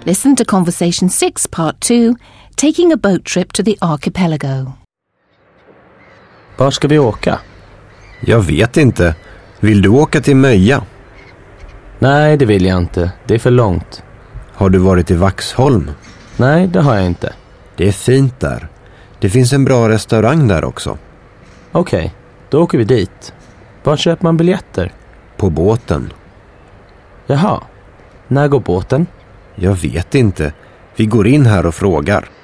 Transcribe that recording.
Listen to Conversation 6 Part 2, Taking a Boat Trip to the Archipelago. Var ska vi åka? Jag vet inte. Vill du åka till Möja? Nej, det vill jag inte. Det är för långt. Har du varit i Vaxholm? Nej, det har jag inte. Det är fint där. Det finns en bra restaurang där också. Okej, då åker vi dit. Var köper man biljetter? På båten. Jaha, när går båten? Jag vet inte. Vi går in här och frågar.